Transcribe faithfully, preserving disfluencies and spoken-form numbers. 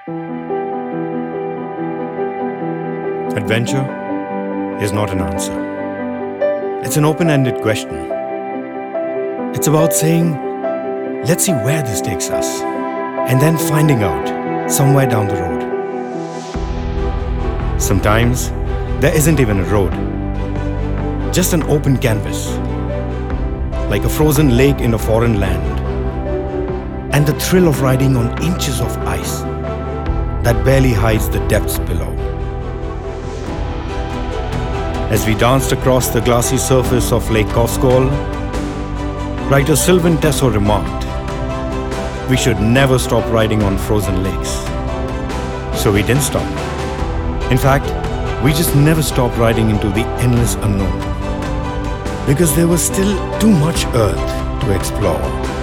Adventure is not an answer. It's an open-ended question. It's about saying, let's see where this takes us, and then finding out somewhere down the road. Sometimes there isn't even a road, just an open canvas, like a frozen lake in a foreign land, and the thrill of riding on inches of ice that barely hides the depths below. As we danced across the glassy surface of Lake Kosgol, writer Sylvain Tesson remarked, "We should never stop riding on frozen lakes." So we didn't stop. In fact, we just never stopped riding into the endless unknown, because there was still too much Earth to explore.